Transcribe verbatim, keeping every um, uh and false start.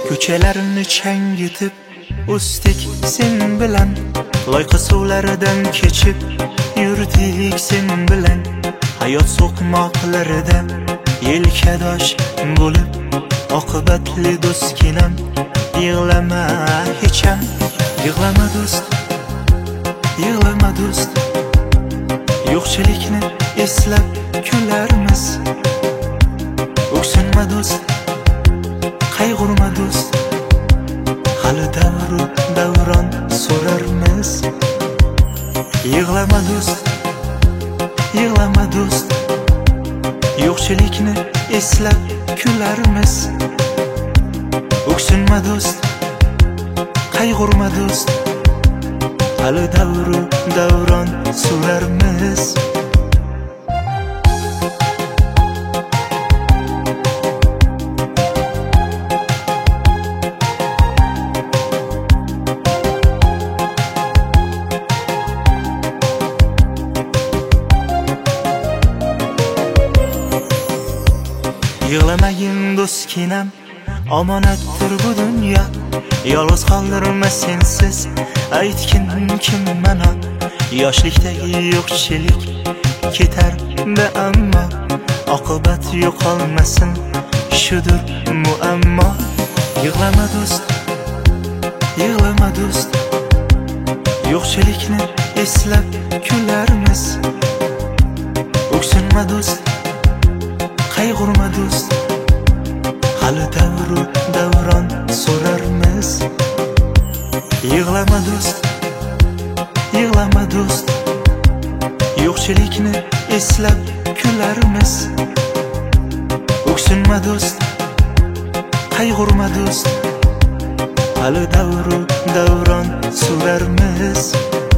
Ko'chalarni changitib o'sdik sen bilan, loyqa suvlaridan kechib yurdik sen bilan. Hayot so'qmoqlarida yelkadosh bo'lib, oqibatli do'stginam. Yig'lama hecham, yig'lama do'st, yig'lama do'st. Yo'qchilikni eslab kularmiz. O'ksinma do'st, qayg'urma do'st. Hali davru davron so'rarmiz. Yig'lama do'st, yig'lama do'st. Yo'qchilikni eslab kularmiz. O'ksinma do'st, qayg'urma do'st. Hali davru davron so'rarmiz. Yig'lamagin do'stginam, omonatdir bu dunyo. Yolg'iz qoldirma sensiz, aytgin kim mana. Yoshlikdagi yo'qchilik ketar da ammo, oqibat yo'qolmasin, shudur muammo. Yig'lama do'st, yig'lama do'st. Yo'qchilikni eslab kularmiz. O'ksinma do'st, qayg'urma do'st. Hali davru davron so'rarmiz. Yig'lama do'st, yig'lama do'st. Yo'qchilikni eslab kularmiz. O'ksinma do'st, qayg'urma do'st. Hali davru davron so'rarmiz.